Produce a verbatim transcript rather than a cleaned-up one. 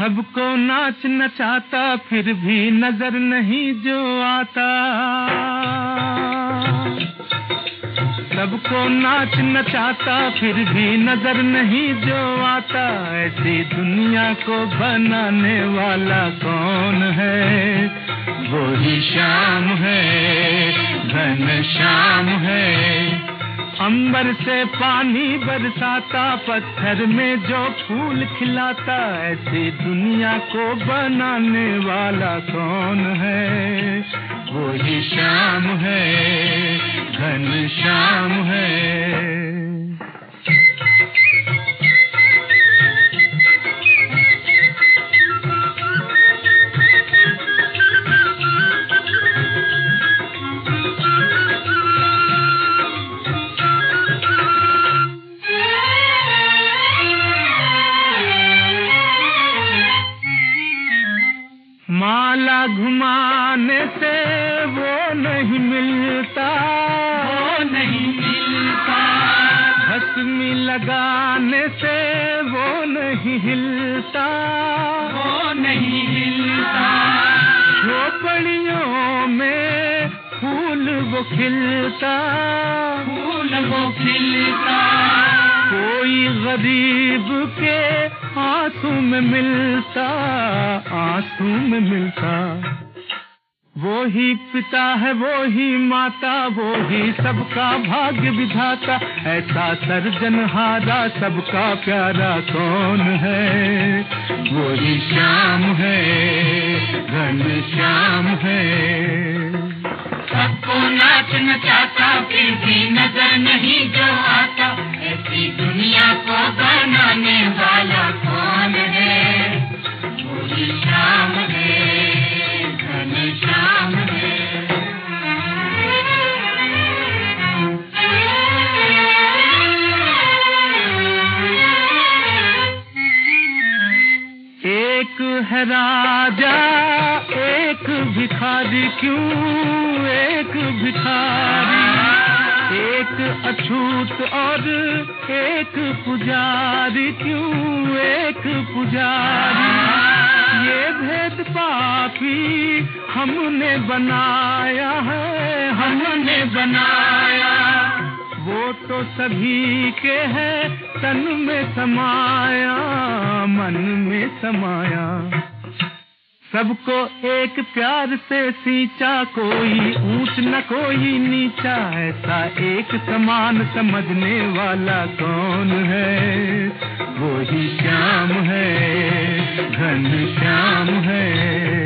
सबको नाच नचाता फिर भी नजर नहीं जो आता, सबको नाच नचाता फिर भी नजर नहीं जो आता। ऐसी दुनिया को बनाने वाला कौन है? वो ही श्याम है, घन श्याम है। अंबर से पानी बरसाता, पत्थर में जो फूल खिलाता। ऐसी दुनिया को बनाने वाला कौन है? वो ही श्याम है, घन श्याम है। माला घुमाने से वो नहीं मिलता, वो नहीं मिलता। भस्मी लगाने से वो नहीं हिलता, वो नहीं हिलता। झोपड़ियों में फूल वो खिलता, फूल वो खिलता। कोई गरीब के आंसू में मिलता, आंसू में मिलता। वो ही पिता है, वो ही माता, वो ही सबका भाग्य विधाता। ऐसा सर्जनहारा सबका प्यारा कौन है? वो ही श्याम है, घन श्याम है। सबको नाच नचाता फिर भी नजर नहीं जो आता। ऐसी दुनिया को बनाने वाला कौन है? वो ही श्याम है, घन श्याम है। एक है राजा एक भिखारी, क्यों एक भिखारी? एक अछूत और एक पुजारी, क्यों एक पुजारी? ये भेद पापी हमने बनाया है, हमने बनाया। वो तो सभी के है, तन में समाया, मन में समाया। सबको एक प्यार से सींचा, कोई ऊंच न कोई नीचा। ऐसा एक समान समझने वाला कौन है? वो ही श्याम है, घन श्याम है।